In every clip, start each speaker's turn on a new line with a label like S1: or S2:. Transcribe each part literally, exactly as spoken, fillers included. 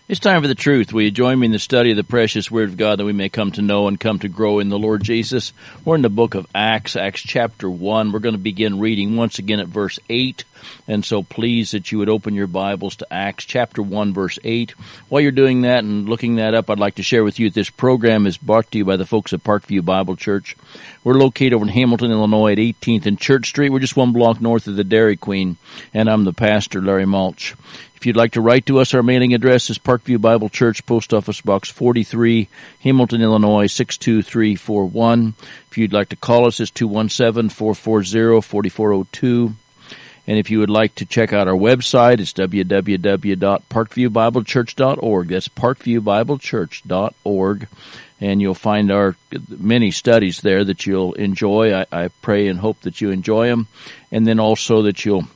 S1: It's time for the truth. Will you join me in the study of the precious Word of God that we may come to know and come to grow in the Lord Jesus? We're in the book of Acts, Acts chapter one. We're going to begin reading once again at verse eight. And so please that you would open your Bibles to Acts chapter one, verse eight. While you're doing that and looking that up, I'd like to share with you that this program is brought to you by the folks at Parkview Bible Church. We're located over in Hamilton, Illinois at eighteenth and Church Street. We're just one block north of the Dairy Queen, and I'm the pastor, Larry Mulch. If you'd like to write to us, our mailing address is Parkview Bible Church, Post Office Box forty-three, Hamilton, Illinois, six two three four one. If you'd like to call us, it's two one seven, four four zero, four four zero two. And if you would like to check out our website, it's w w w dot parkview bible church dot org. That's parkview bible church dot org. And you'll find our many studies there that you'll enjoy. I, I pray and hope that you enjoy them. And then also that you'll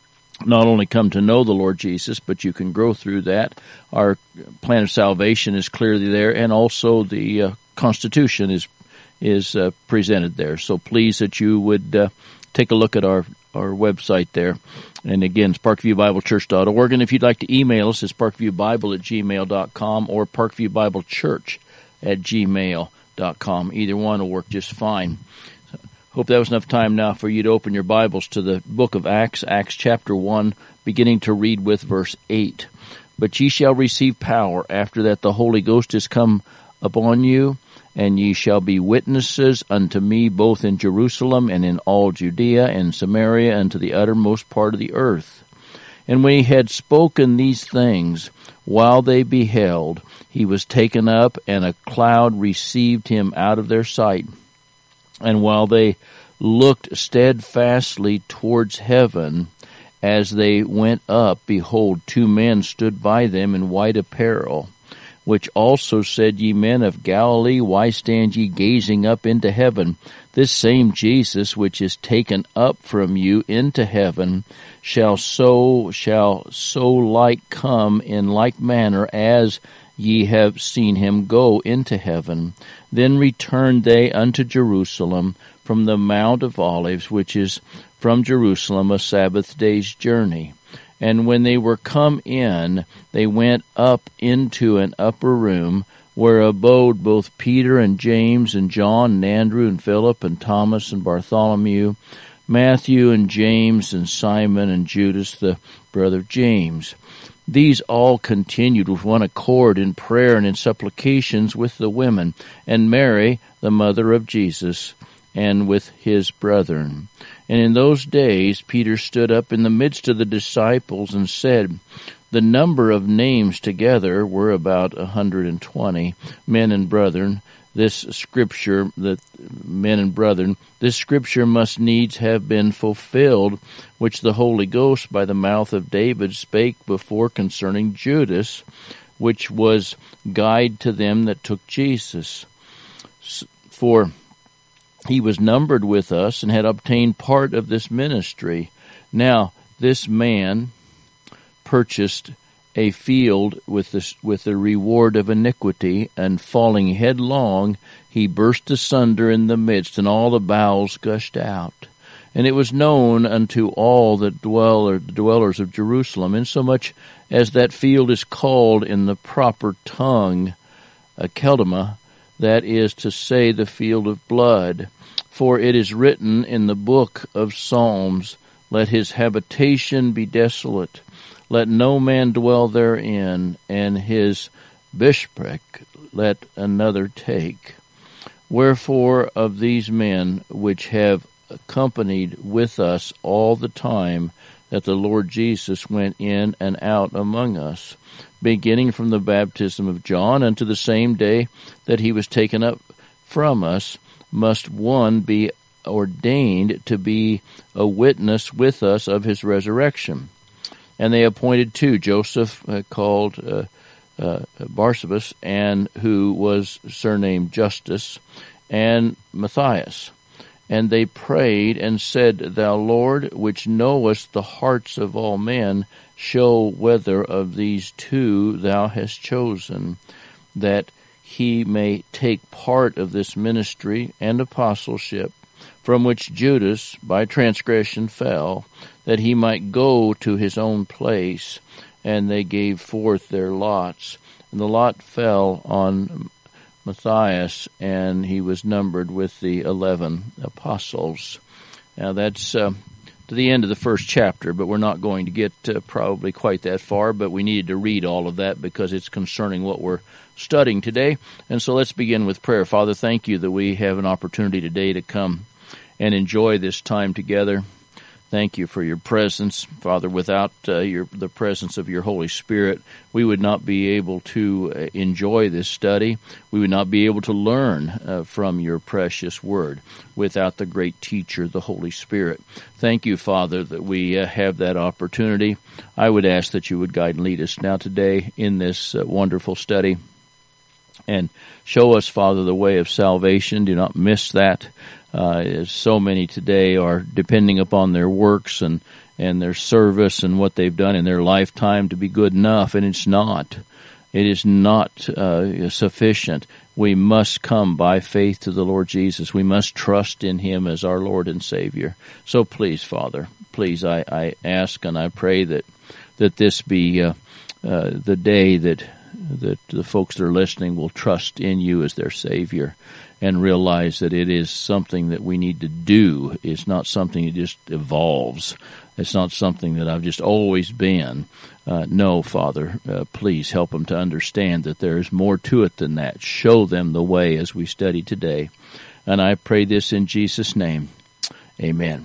S1: not only come to know the Lord Jesus, but you can grow through that. Our plan of salvation is clearly there, and also the uh, Constitution is is uh, presented there. So please that you would uh, take a look at our, our website there. And again, it's parkview bible church dot org. And if you'd like to email us, it's parkviewbible at gmail dot com or parkviewbiblechurch at gmail dot com. Either one will work just fine. Hope that was enough time now for you to open your Bibles to the book of Acts, Acts chapter one, beginning to read with verse eight. But ye shall receive power after that the Holy Ghost is come upon you, and ye shall be witnesses unto me both in Jerusalem and in all Judea and Samaria and to the uttermost part of the earth. And when he had spoken these things, while they beheld, he was taken up, and a cloud received him out of their sight. And while they looked steadfastly towards heaven, as they went up, behold, two men stood by them in white apparel, which also said, Ye men of Galilee, why stand ye gazing up into heaven? This same Jesus, which is taken up from you into heaven, shall so shall so like come in like manner as ye have seen him go into heaven. Then returned they unto Jerusalem from the Mount of Olives, which is from Jerusalem a Sabbath day's journey. And when they were come in, they went up into an upper room, where abode both Peter and James and John and Andrew and Philip and Thomas and Bartholomew, Matthew and James and Simon and Judas the brother of James. These all continued with one accord in prayer and in supplications with the women, and Mary, the mother of Jesus, and with his brethren. And in those days Peter stood up in the midst of the disciples and said, The number of names together were about a hundred and twenty, men and brethren. This scripture, that men and brethren, this scripture must needs have been fulfilled, which the Holy Ghost by the mouth of David spake before concerning Judas, which was guide to them that took Jesus. For he was numbered with us and had obtained part of this ministry. Now this man purchased a field with the, with the reward of iniquity, and falling headlong, he burst asunder in the midst, and all the bowels gushed out. And it was known unto all that dwell, or the dwellers of Jerusalem, insomuch as that field is called in the proper tongue, Akeldama, that is to say, the field of blood. For it is written in the book of Psalms, Let his habitation be desolate, let no man dwell therein, and his bishopric let another take. Wherefore of these men which have accompanied with us all the time that the Lord Jesus went in and out among us, beginning from the baptism of John unto the same day that he was taken up from us, must one be ordained to be a witness with us of his resurrection. And they appointed two, Joseph uh, called uh, uh, Barsabas, and who was surnamed Justus, and Matthias. And they prayed and said, Thou Lord, which knowest the hearts of all men, show whether of these two thou hast chosen, that he may take part of this ministry and apostleship, from which Judas by transgression fell, that he might go to his own place. and they gave forth their lots. And the lot fell on Matthias, and he was numbered with the eleven apostles. Now that's uh, to the end of the first chapter, but we're not going to get uh, probably quite that far, but we needed to read all of that because it's concerning what we're studying today. And so let's begin with prayer. Father, thank you that we have an opportunity today to come and enjoy this time together. Thank you for your presence, Father. Without uh, your the presence of your Holy Spirit, we would not be able to uh, enjoy this study. We would not be able to learn uh, from your precious word without the great teacher, the Holy Spirit. Thank you, Father, that we uh, have that opportunity. I would ask that you would guide and lead us now today in this uh, wonderful study. And show us, Father, the way of salvation. Do not miss that. Uh, so many today are depending upon their works and, and their service and what they've done in their lifetime to be good enough, and it's not. It is not uh, sufficient. We must come by faith to the Lord Jesus. We must trust in Him as our Lord and Savior. So please, Father, please, I, I ask and I pray that that this be uh, uh, the day that that the folks that are listening will trust in you as their Savior and realize that it is something that we need to do. It's not something that just evolves. It's not something that I've just always been. Uh, no, Father, uh, please help them to understand that there is more to it than that. Show them the way as we study today. And I pray this in Jesus' name. Amen.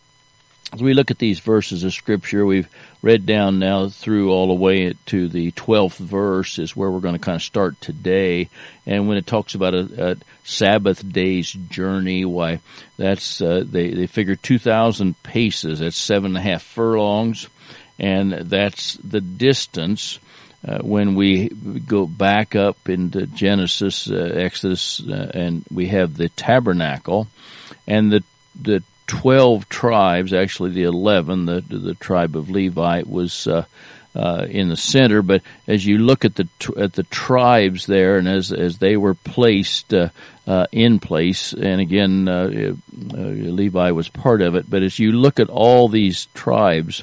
S1: As we look at these verses of Scripture, we've read down now through all the way to the twelfth verse is where we're going to kind of start today. And when it talks about a, a Sabbath day's journey, why, that's uh, they, they figure two thousand paces, that's seven and a half furlongs, and that's the distance uh, when we go back up into Genesis, uh, Exodus, uh, and we have the tabernacle, and the the twelve tribes, actually the eleven, the the tribe of Levi was uh, uh, in the center. But as you look at the at the tribes there, and as as they were placed uh, uh, in place, and again uh, uh, Levi was part of it. But as you look at all these tribes,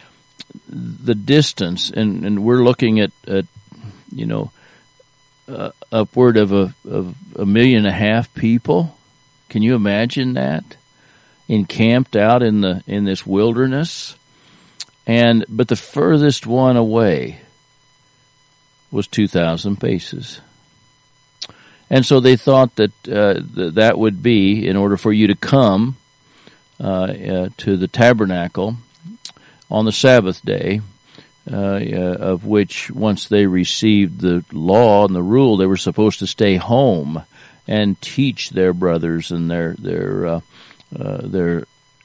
S1: the distance, and, and we're looking at, at you know uh, upward of a of a million and a half people. Can you imagine that? Encamped out in the in this wilderness, and but the furthest one away was two thousand paces, and so they thought that uh, th- that would be in order for you to come uh, uh, to the tabernacle on the Sabbath day, uh, uh, of which once they received the law and the rule, they were supposed to stay home and teach their brothers and their their uh, Uh, their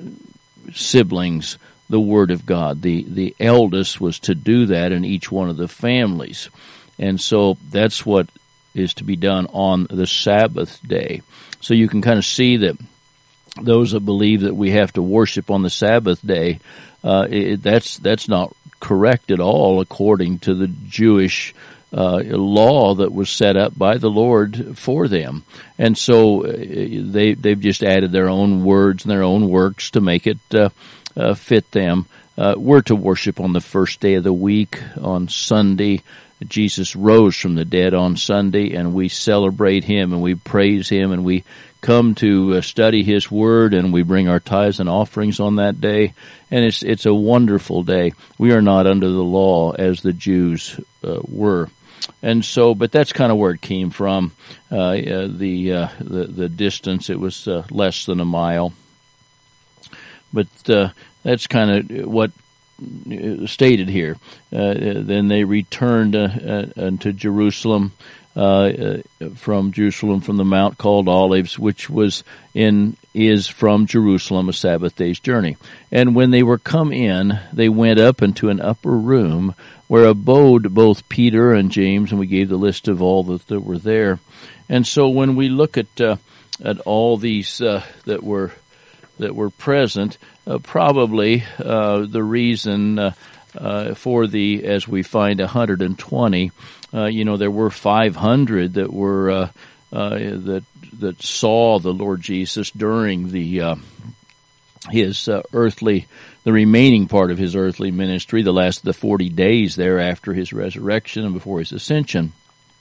S1: siblings the Word of God. The the eldest was to do that in each one of the families. And so that's what is to be done on the Sabbath day. So you can kind of see that those that believe that we have to worship on the Sabbath day, uh, it, that's that's not correct at all according to the Jewish Uh, law that was set up by the Lord for them. And so uh, they, they've just added their own words and their own works to make it uh, uh, fit them. Uh, we're to worship on the first day of the week, on Sunday. Jesus rose from the dead on Sunday, and we celebrate Him, and we praise Him, and we come to uh, study His Word, and we bring our tithes and offerings on that day. And it's it's a wonderful day. We are not under the law as the Jews uh, were. And so, but that's kind of where it came from. Uh, uh, the, uh, the the distance, it was uh, less than a mile. But uh, that's kind of what stated here. Uh, then they returned uh, uh, unto Jerusalem, uh, uh, from Jerusalem, from the mount called Olives, which was in is from Jerusalem a Sabbath day's journey. And when they were come in, they went up into an upper room, where abode both Peter and James, and we gave the list of all that, that were there. And so when we look at uh, at all these uh, that were that were present, uh, probably uh, the reason uh, uh, for the, as we find, one hundred twenty, uh, you know, there were five hundred that were uh, uh, that that saw the Lord Jesus during the uh, his uh, earthly, the remaining part of his earthly ministry, the last of the forty days there after his resurrection and before his ascension.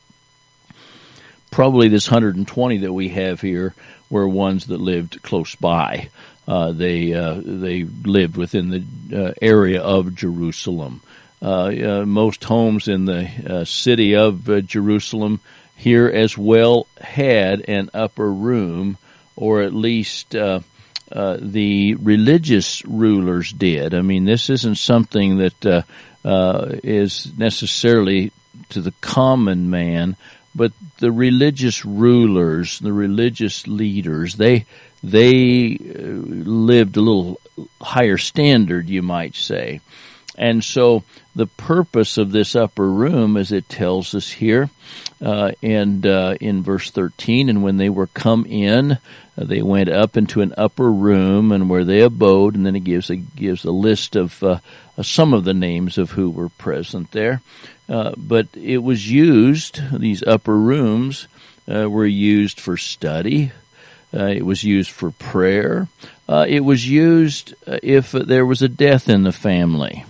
S1: Probably this one hundred twenty that we have here were ones that lived close by. Uh, they uh, they lived within the uh, area of Jerusalem. Uh, uh, most homes in the uh, city of uh, Jerusalem here as well had an upper room, or at least uh, uh, the religious rulers did. I mean, this isn't something that uh, uh, is necessarily to the common man, but the religious rulers, the religious leaders, they they lived a little higher standard, you might say. And so the purpose of this upper room, as it tells us here, uh, and uh, in verse thirteen, and when they were come in, uh, they went up into an upper room, and where they abode, and then it gives a, gives a list of uh, some of the names of who were present there. Uh, but it was used, these upper rooms uh, were used for study. Uh, it was used for prayer. Uh, it was used uh, if there was a death in the family.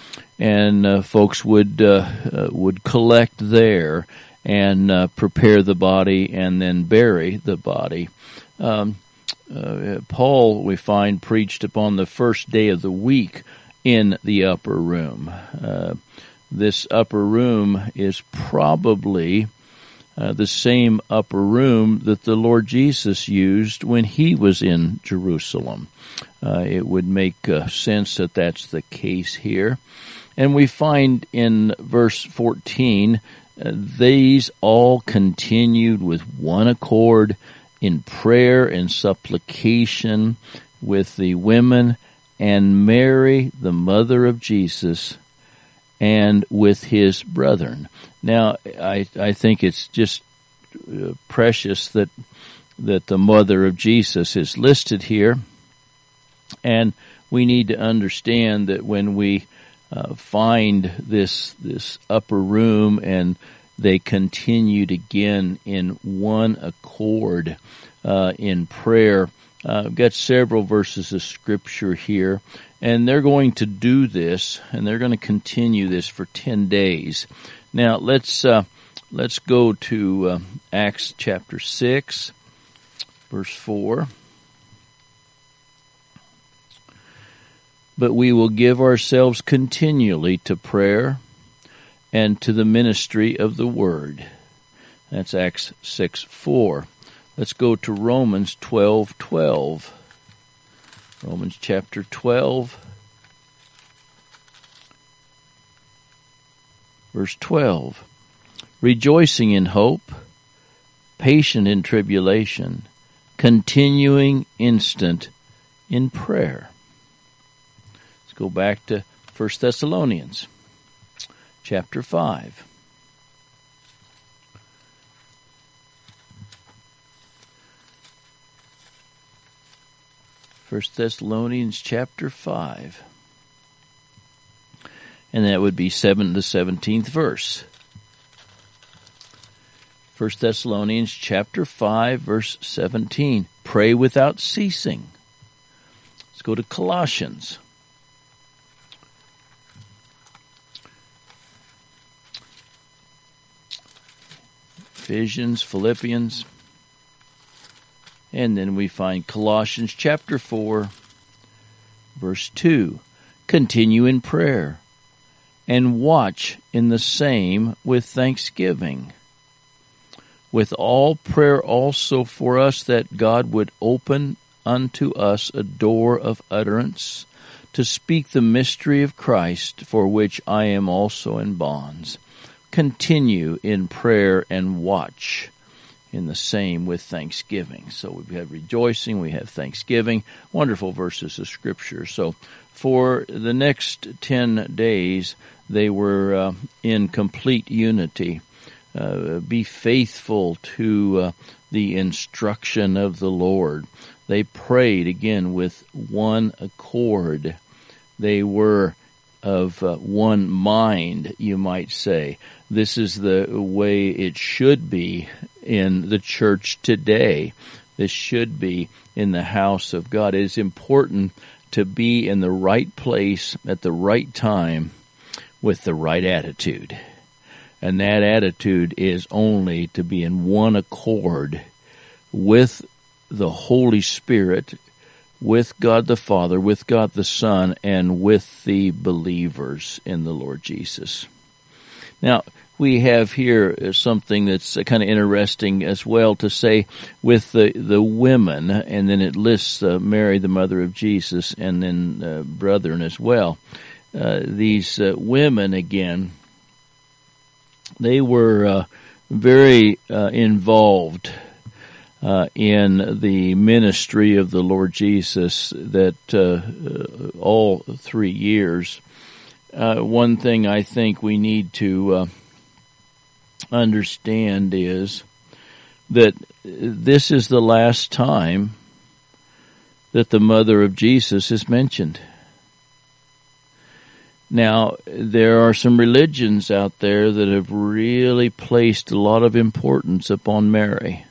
S1: And uh, folks would uh, uh, would collect there and uh, prepare the body and then bury the body. Um, uh, Paul, we find, preached upon the first day of the week in the upper room. Uh, this upper room is probably uh, the same upper room that the Lord Jesus used when he was in Jerusalem. Uh, it would make uh, sense that that's the case here. And we find in verse fourteen, uh, these all continued with one accord in prayer and supplication with the women and Mary, the mother of Jesus, and with his brethren. Now, I, I think it's just uh, precious that that the mother of Jesus is listed here. And we need to understand that when we Uh, find this this upper room and they continued again in one accord uh, in prayer. Uh, I've got several verses of scripture here, and they're going to do this, and they're going to continue this for ten days. Now let's uh, let's go to uh, Acts chapter six, verse four. But we will give ourselves continually to prayer and to the ministry of the word. That's Acts six four. Let's go to Romans twelve twelve. Romans chapter twelve, verse twelve. Rejoicing in hope, patient in tribulation, continuing instant in prayer. Go back to First Thessalonians chapter five. First Thessalonians chapter five. And that would be seven the seventeenth verse. First Thessalonians chapter five, verse seventeen. Pray without ceasing. Let's go to Colossians. Ephesians, Philippians, and then we find Colossians chapter four, verse two. Continue in prayer, and watch in the same with thanksgiving. With all prayer also for us, that God would open unto us a door of utterance, to speak the mystery of Christ, for which I am also in bonds. Continue in prayer and watch in the same with thanksgiving. So we have rejoicing, we have thanksgiving, wonderful verses of Scripture. So for the next ten days, they were uh, in complete unity. Uh, be faithful to uh, the instruction of the Lord. They prayed again with one accord. They were of uh, one mind, you might say. This is the way it should be in the church today. this should be in the house of God. It is important to be in the right place at the right time with the right attitude. And that attitude is only to be in one accord with the Holy Spirit, with God the Father, with God the Son, and with the believers in the Lord Jesus. Now, we have here something that's kind of interesting as well to say with the, the women, and then it lists uh, Mary, the mother of Jesus, and then uh, brethren as well. Uh, these uh, women, again, they were uh, very uh, involved uh, in the ministry of the Lord Jesus that uh, all three years. Uh, one thing I think we need to uh, understand is that this is the last time that the mother of Jesus is mentioned. Now, there are some religions out there that have really placed a lot of importance upon Mary.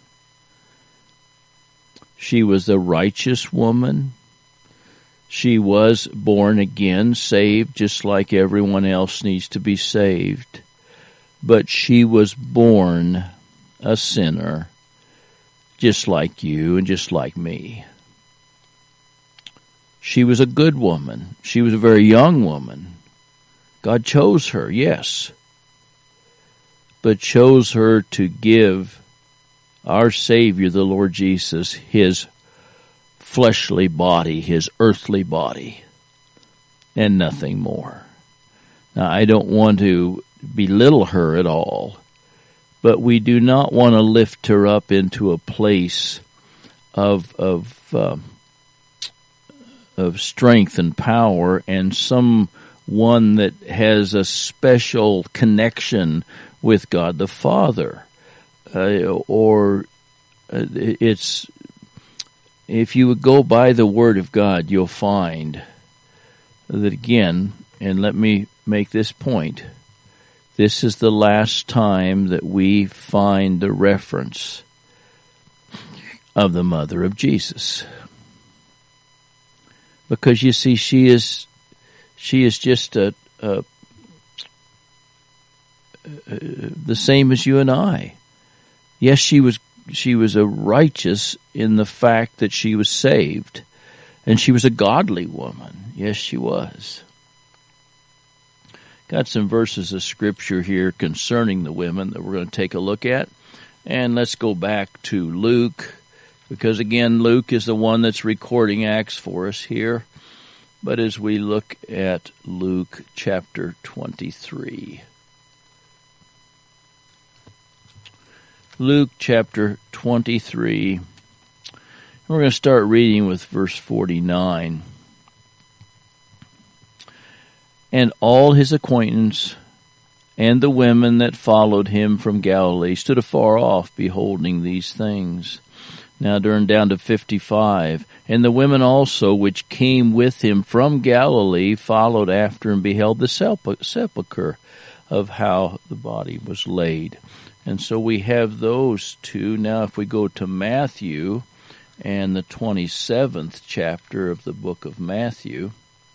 S1: She was a righteous woman. She was born again, saved, just like everyone else needs to be saved. But she was born a sinner, just like you and just like me. She was a good woman. She was a very young woman. God chose her, yes, but chose her to give our Savior, the Lord Jesus, his fleshly body, his earthly body, and nothing more. Now, I don't want to belittle her at all, but we do not want to lift her up into a place of of uh, of strength and power and some one that has a special connection with God the Father, uh, or uh, it's if you would go by the Word of God, you'll find that again, and let me make this point, this is the last time that we find the reference of the mother of Jesus. Because you see, she is she is just a, a, a the same as you and I. Yes, she was she was a righteous in the fact that she was saved, and she was a godly woman. Yes, she was. Got some verses of Scripture here concerning the women that we're going to take a look at. And let's go back to Luke, because again, Luke is the one that's recording Acts for us here. But as we look at Luke chapter twenty-three. Luke chapter twenty-three. We're going to start reading with verse forty-nine. And all his acquaintance and the women that followed him from Galilee stood afar off, beholding these things. Now turn down to fifty-five. And the women also which came with him from Galilee followed after and beheld the sepulchre of how the body was laid. And so we have those two. Now if we go to Matthew and the twenty-seventh chapter of the book of Matthew,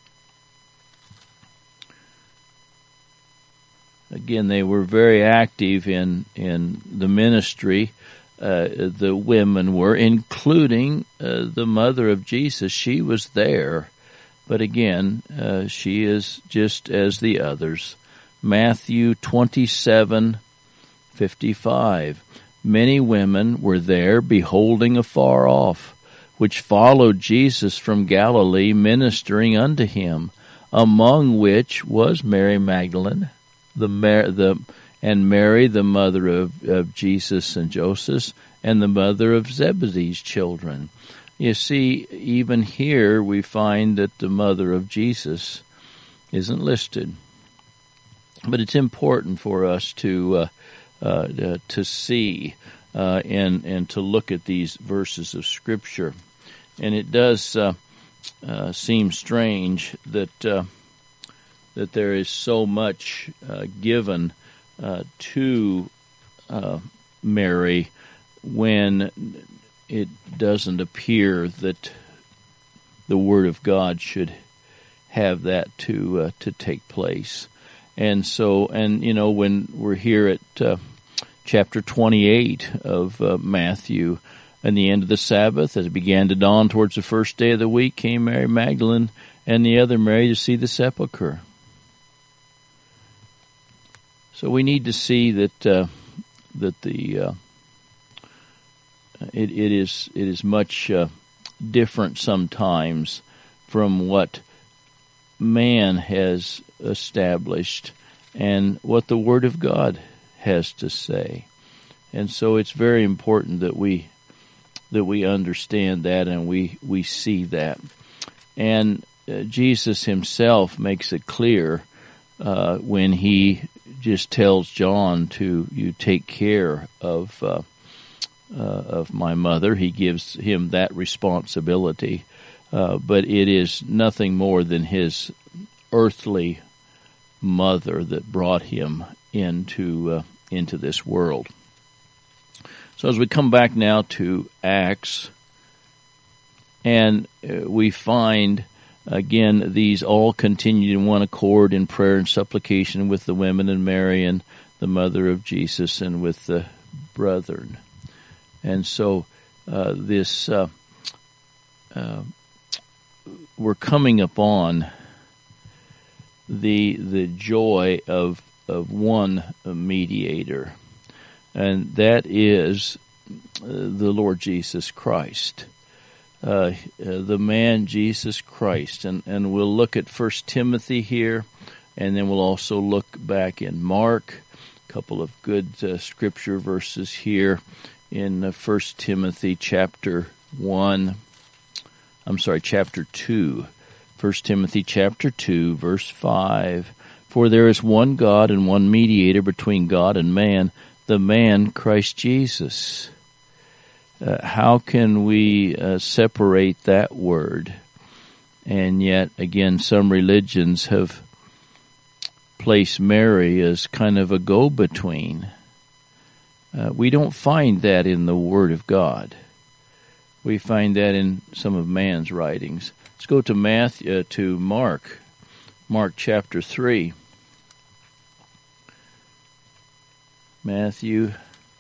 S1: again, they were very active in, in the ministry. Uh, the women were, including uh, the mother of Jesus. She was there. But again, uh, she is just as the others. Matthew twenty-seven fifty-five. Many women were there, beholding afar off, which followed Jesus from Galilee, ministering unto him, among which was Mary Magdalene, the Mar- the and Mary, the mother of, of Jesus and Joseph, and the mother of Zebedee's children. You see, even here we find that the mother of Jesus isn't listed. But it's important for us to uh, uh, to see uh, and and to look at these verses of Scripture. And it does uh, uh, seem strange that uh, that there is so much uh, given Uh, to uh, Mary when it doesn't appear that the Word of God should have that to uh, to take place. And so, and you know, when we're here at uh, chapter twenty-eight of uh, Matthew, and the end of the Sabbath, as it began to dawn towards the first day of the week, came Mary Magdalene and the other Mary to see the sepulchre. So we need to see that uh, that the uh, it it is it is much uh, different sometimes from what man has established and what the Word of God has to say. And so it's very important that we that we understand that and we, we see that. And uh, Jesus himself makes it clear uh, when he just tells John to you take care of uh, uh, of my mother. He gives him that responsibility, uh, but it is nothing more than his earthly mother that brought him into uh, into this world. So as we come back now to Acts, and uh, we find, again, these all continued in one accord in prayer and supplication with the women and Mary and the mother of Jesus and with the brethren. And so uh, this, uh, uh, we're coming upon the the joy of, of one mediator, and that is uh, the Lord Jesus Christ, uh, uh, the man Jesus Christ. And, and we'll look at First Timothy here, and then we'll also look back in Mark, a couple of good uh, scripture verses here in uh, First Timothy chapter one, I'm sorry, chapter two. First Timothy chapter two, verse five. For there is one God and one mediator between God and man, the man Christ Jesus. Uh, how can we uh, separate that word? And yet, again, some religions have placed Mary as kind of a go-between. Uh, we don't find that in the Word of God. We find that in some of man's writings. Let's go to Matthew, uh, to Mark, Mark chapter three. Matthew,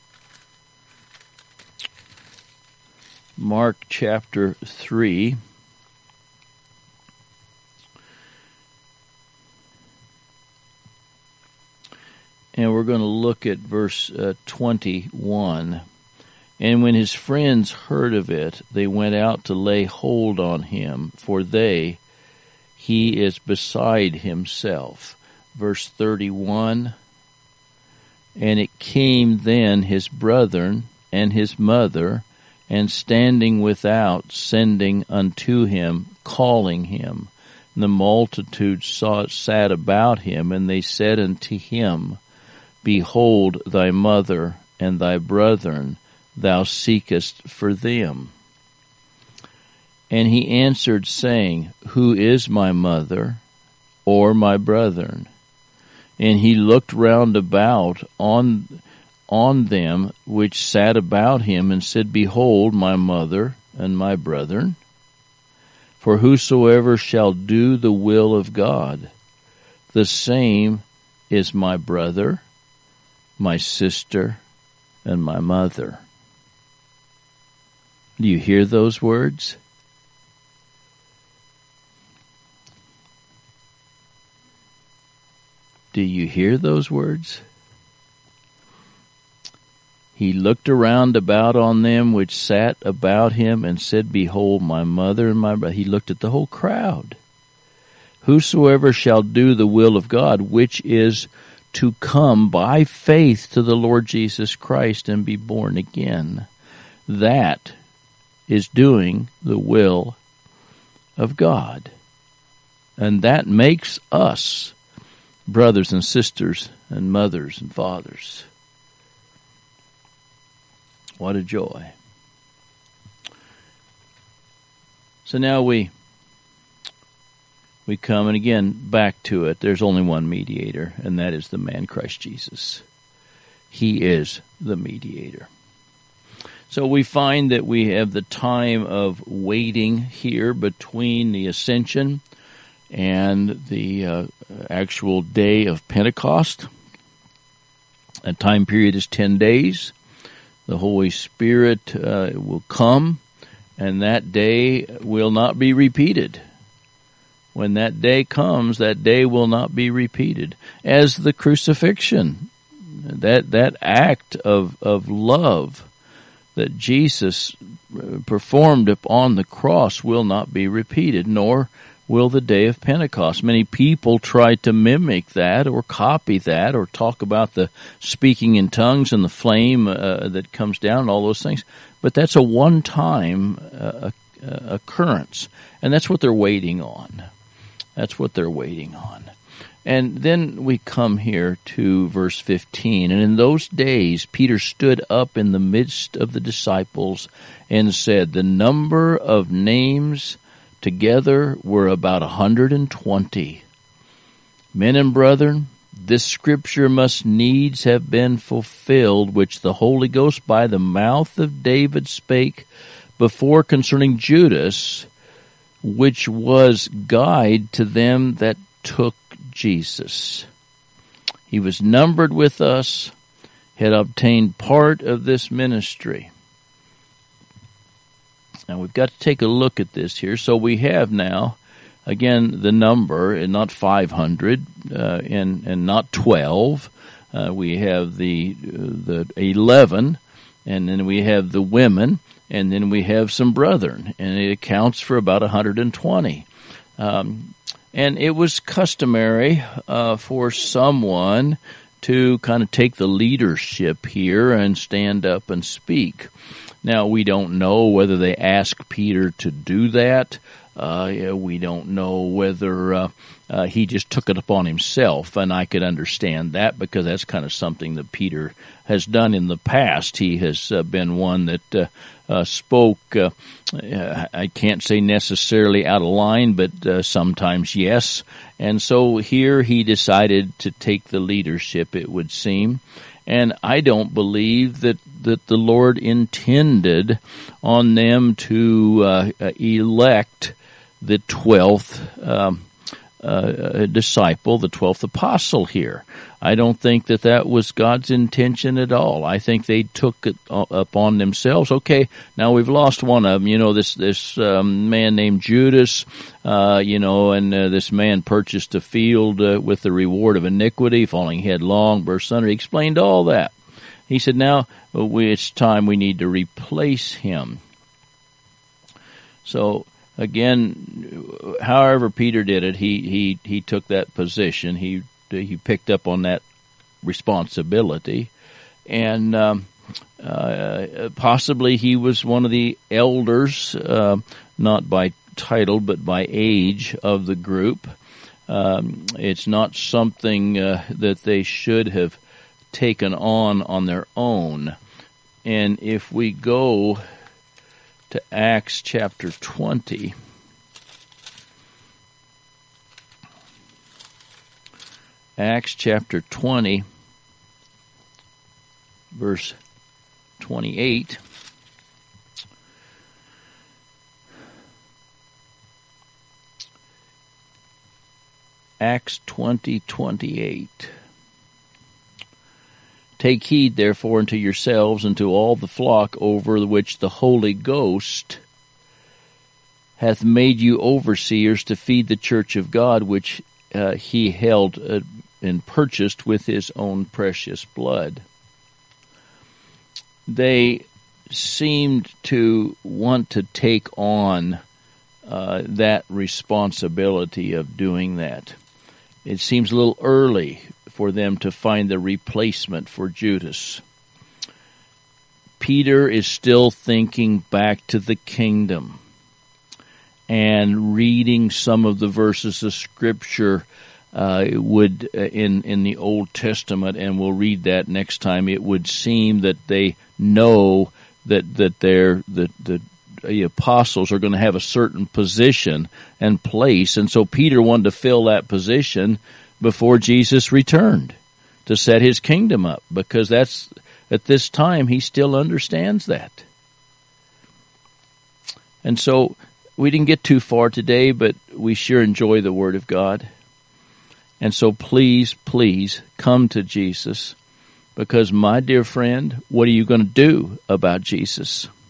S1: Mark chapter three. And we're going to look at verse uh, twenty-one. And when his friends heard of it, they went out to lay hold on him, for they, he is beside himself. Verse thirty-one. And it came then his brethren and his mother, and standing without, sending unto him, calling him. And the multitude saw, sat about him, and they said unto him, Behold thy mother and thy brethren, thou seekest for them. And he answered, saying, Who is my mother, or my brethren? And he looked round about on on them which sat about him, and said, Behold my mother and my brethren. For whosoever shall do the will of God, the same is my brother, my sister, and my mother. Do you hear those words? Do you hear those words? He looked around about on them which sat about him, and said, Behold my mother and my brother. He looked at the whole crowd. Whosoever shall do the will of God, which is to come by faith to the Lord Jesus Christ and be born again, that is doing the will of God. And that makes us brothers and sisters and mothers and fathers. What a joy. So now we we come, and again, back to it. There's only one mediator, and that is the man Christ Jesus. He is the mediator. So we find that we have the time of waiting here between the ascension and the uh, actual day of Pentecost. That time period is ten days. The Holy Spirit uh, will come, and that day will not be repeated. When that day comes, that day will not be repeated. As the crucifixion, that that act of, of love that Jesus performed upon the cross will not be repeated, nor will the day of Pentecost. Many people try to mimic that or copy that or talk about the speaking in tongues and the flame uh, that comes down and all those things. But that's a one-time uh, occurrence, and that's what they're waiting on. That's what they're waiting on. And then we come here to verse fifteen. And in those days Peter stood up in the midst of the disciples and said, the number of names together were about a hundred and twenty. Men and brethren, this scripture must needs have been fulfilled, which the Holy Ghost by the mouth of David spake before concerning Judas, which was guide to them that took Jesus. He was numbered with us, had obtained part of this ministry. Now we've got to take a look at this here. So we have now, again, the number, and not five hundred, uh, and and not twelve. Uh, we have the uh, the eleven, and then we have the women, and then we have some brethren, and it accounts for about one hundred twenty. Um, and it was customary uh, for someone to kind of take the leadership here and stand up and speak. Now, we don't know whether they asked Peter to do that. Uh, yeah, we don't know whether uh, uh, he just took it upon himself, and I could understand that because that's kind of something that Peter has done in the past. He has uh, been one that uh, uh, spoke, uh, I can't say necessarily out of line, but uh, sometimes yes. And so here he decided to take the leadership, it would seem. And I don't believe that, that the Lord intended on them to uh, elect the twelfth um, uh, disciple, the twelfth apostle here. I don't think that that was God's intention at all. I think they took it upon themselves. Okay, now we've lost one of them. You know, this this um, man named Judas, uh, you know, and uh, this man purchased a field uh, with the reward of iniquity, falling headlong, burst asunder. He explained all that. He said, now we, it's time we need to replace him. So, again, however Peter did it, he, he, he took that position. He he picked up on that responsibility, and um, uh, possibly he was one of the elders, uh, not by title but by age of the group. Um, it's not something uh, that they should have taken on on their own. And if we go to Acts chapter twenty, Acts chapter twenty, verse twenty-eight. Acts twenty twenty-eight. Take heed, therefore, unto yourselves and to all the flock over which the Holy Ghost hath made you overseers to feed the church of God, which uh, he held uh, and purchased with his own precious blood. They seemed to want to take on uh, that responsibility of doing that. It seems a little early for them to find the replacement for Judas. Peter is still thinking back to the kingdom and reading some of the verses of Scripture uh, would uh, in in the Old Testament, and we'll read that next time. It would seem that they know that that they're that the the apostles are going to have a certain position and place, and so Peter wanted to fill that position before Jesus returned to set his kingdom up, because that's at this time he still understands that. And so we didn't get too far today, but we sure enjoy the Word of God. And so please, please come to Jesus, because my dear friend, what are you going to do about Jesus?